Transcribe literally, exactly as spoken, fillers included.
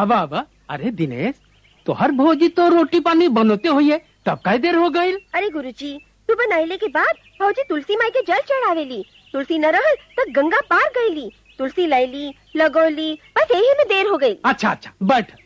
आवा आवा। अरे दिनेश, तो हर भौजी तो रोटी पानी बनते हुई है, तब कई देर हो गई? अरे गुरुजी, सुबह नहले के बाद भौजी तुलसी माई के जल चढ़ावेली। तुलसी न रहल तो गंगा पार गईली। तुलसी लैली लगोली, बस यही में देर हो गई। अच्छा अच्छा, बैठ।